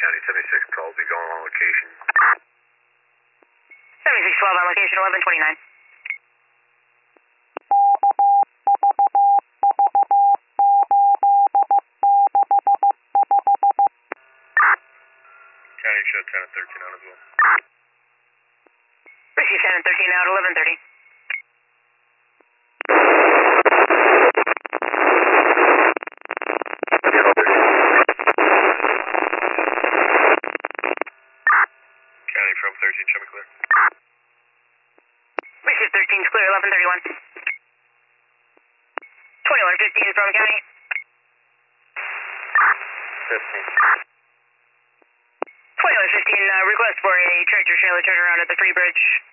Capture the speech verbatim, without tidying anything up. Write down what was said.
County seventy-six twelve, be going on location. seventy-six twelve on location, eleven twenty-nine. County show ten and thirteen out as well. Receive ten and thirteen out, eleven thirty. County from thirteen, show me clear. Receive thirteen is clear, eleven thirty-one. twenty-one fifteen from County. fifteen. twenty-one fifteen, uh, request for a tractor trailer turnaround at the Free Bridge.